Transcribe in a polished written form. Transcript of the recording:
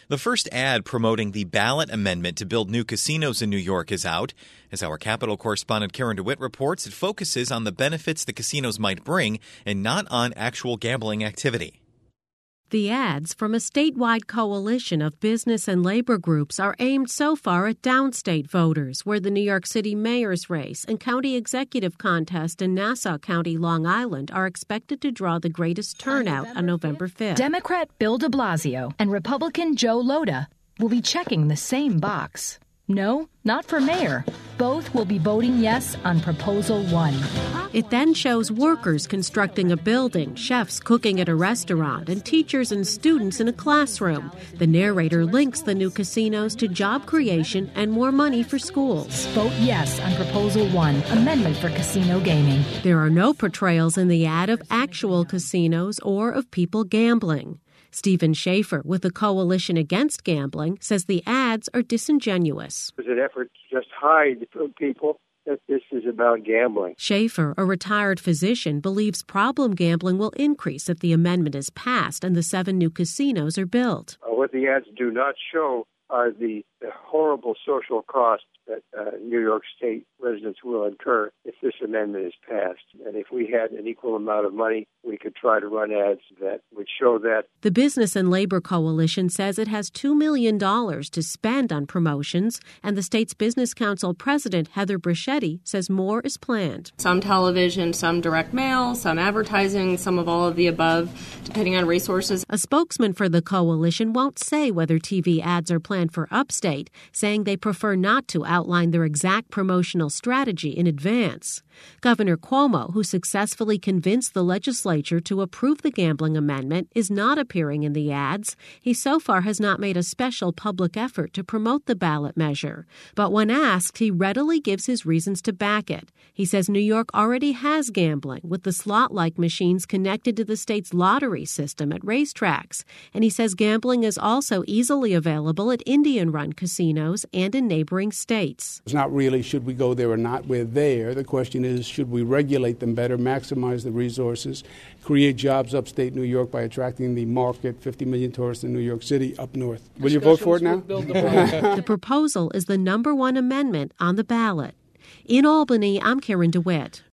The first ad promoting the ballot amendment to build new casinos in New York is out. As our Capitol correspondent Karen DeWitt reports, it focuses on the benefits the casinos might bring and not on actual gambling activity. The ads from a statewide coalition of business and labor groups are aimed so far at downstate voters, where the New York City mayor's race and county executive contest in Nassau County, Long Island are expected to draw the greatest turnout on November 5th. Democrat Bill de Blasio and Republican Joe Lhota will be checking the same box. No, not for mayor. Both will be voting yes on Proposal 1. It then shows workers constructing a building, chefs cooking at a restaurant, and teachers and students in a classroom. The narrator links the new casinos to job creation and more money for schools. Vote yes on Proposal 1, Amendment for Casino Gaming. There are no portrayals in the ad of actual casinos or of people gambling. Stephen Schaefer, with the Coalition Against Gambling, says the ads are disingenuous. It was an effort to just hide from people that this is about gambling. Schaefer, a retired physician, believes problem gambling will increase if the amendment is passed and the 7 new casinos are built. What the ads do not show are the horrible social costs that New York State residents will incur if this amendment is passed. And if we had an equal amount of money, we could try to run ads that would show that. The Business and Labor Coalition says it has $2 million to spend on promotions, and the state's Business Council president, Heather Brichetti, says more is planned. Some television, some direct mail, some advertising, some of all of the above, depending on resources. A spokesman for the coalition won't say whether TV ads are planned for upstate, saying they prefer not to outline their exact promotional strategy in advance. Governor Cuomo, who successfully convinced the legislature to approve the gambling amendment, is not appearing in the ads. He so far has not made a special public effort to promote the ballot measure. But when asked, he readily gives his reasons to back it. He says New York already has gambling, with the slot-like machines connected to the state's lottery system at racetracks. And he says gambling is also easily available at Indian-run casinos and in neighboring states. It's not really should we go there or not. We're there. The question is, should we regulate them better, maximize the resources, create jobs upstate New York by attracting the market, 50 million tourists in New York City up north. Will you vote for it now? The proposal is the number 1 amendment on the ballot. In Albany, I'm Karen DeWitt.